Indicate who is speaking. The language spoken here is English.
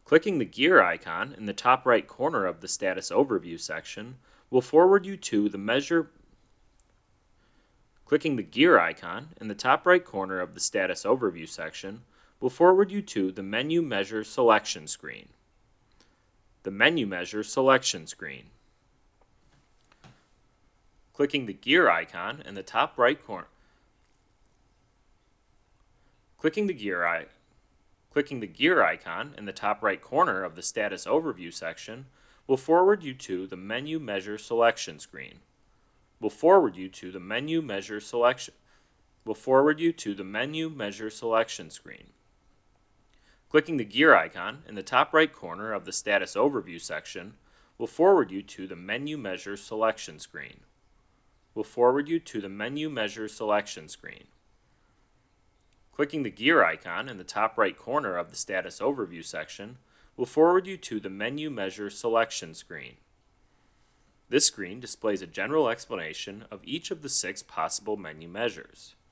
Speaker 1: Clicking the gear icon in the top right corner of the Status Overview section will forward you to the measure. Clicking the gear icon in the top right corner of the Status Overview section will forward you to the Menu Measure Selection screen. The Menu Measure Selection screen. Clicking the gear icon in the top right corner. Clicking the gear icon in the top right corner of the Status Overview section will forward you to the Menu Measure Selection screen. Will forward you to the Menu Measure Selection screen. Clicking the gear icon in the top right corner of the Status Overview section will forward you to the Menu Measure Selection screen. Will forward you to the Menu Measure Selection screen. Clicking the gear icon in the top right corner of the Status Overview section will forward you to the Menu Measure Selection screen. This screen displays a general explanation of each of the 6 possible menu measures.